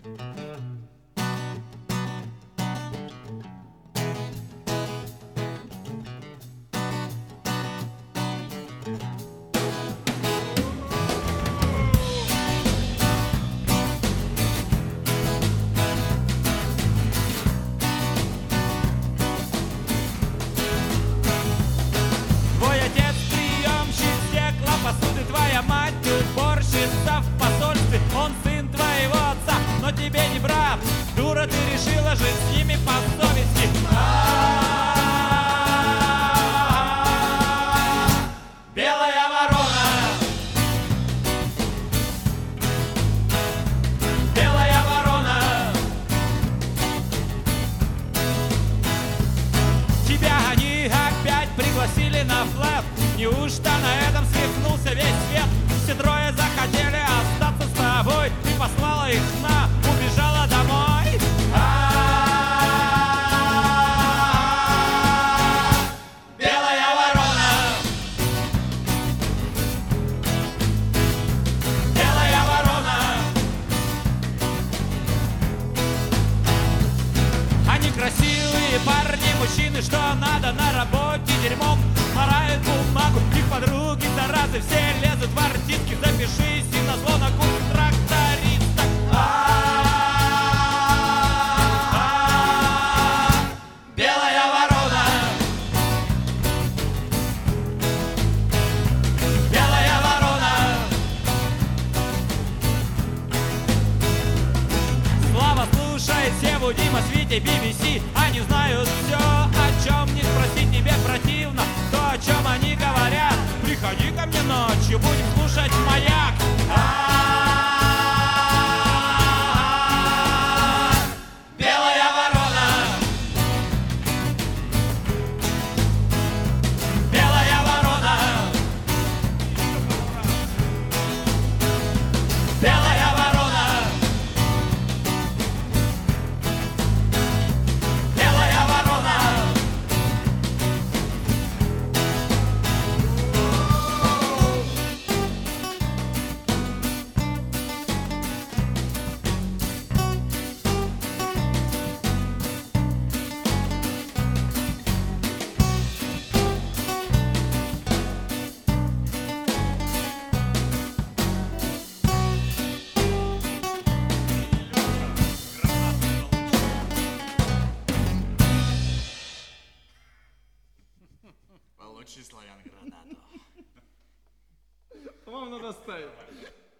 Твоя мать уборщица в посольстве, он сын твоего отца, но тебе не брат. Дура, ты решила жить с ними по совести. Белая ворона, белая ворона, тебя они опять пригласили на флэп. Неужто на этом свихнулся весь свет? Все трое захотели остаться с тобой. Ты послала их на, убежала домой. Белая ворона, белая ворона. Они красивые парни, мужчины, что надо на работе дерьмом морают бумагу, их подруги заразы, все лезут в артистки. Запишись и назло на курс тракториста. Белая ворона, белая ворона. Слава, слушай, Севу, Дима, Свите, BBC. Они знают все, о чем не спросить тебе противно. То, о чем они говорят. Приходи ко мне ночью, будем слушать «Маяк». Белая ворона, белая ворона, белая ворона, белая ворона. Получи, славян, гранату. По-моему, надо ставить.